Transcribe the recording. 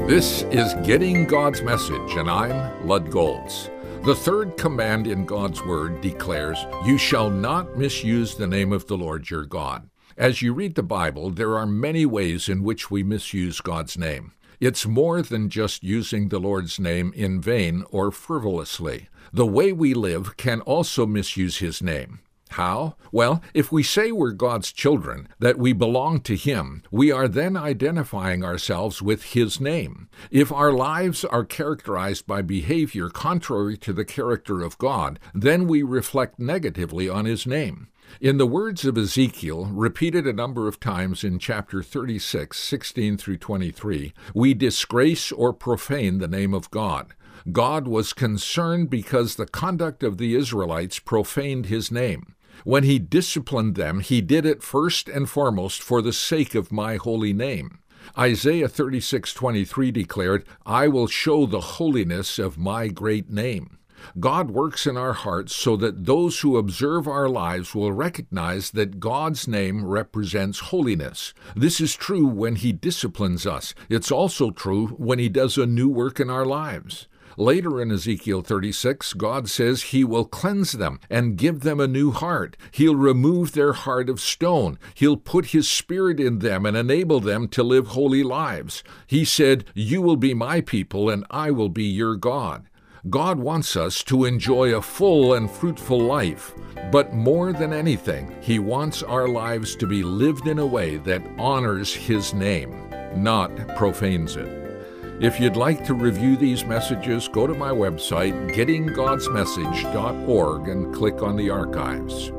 This is Getting God's Message, and I'm Lud Golds. The third command in God's Word declares, "You shall not misuse the name of the Lord your God." As you read the Bible, there are many ways in which we misuse God's name. It's more than just using the Lord's name in vain or frivolously. The way we live can also misuse His name. How? Well, if we say we're God's children, that we belong to Him, we are then identifying ourselves with His name. If our lives are characterized by behavior contrary to the character of God, then we reflect negatively on His name. In the words of Ezekiel, repeated a number of times in chapter 36, 16 through 23, we disgrace or profane the name of God. God was concerned because the conduct of the Israelites profaned His name. When He disciplined them, He did it first and foremost for the sake of my holy name. Isaiah 36:23 declared, "I will show the holiness of my great name." God works in our hearts so that those who observe our lives will recognize that God's name represents holiness. This is true when He disciplines us. It's also true when He does a new work in our lives. Later in Ezekiel 36, God says He will cleanse them and give them a new heart. He'll remove their heart of stone. He'll put His Spirit in them and enable them to live holy lives. He said, "You will be my people and I will be your God." God wants us to enjoy a full and fruitful life, but more than anything, He wants our lives to be lived in a way that honors His name, not profanes it. If you'd like to review these messages, go to my website, gettinggodsmessage.org, and click on the archives.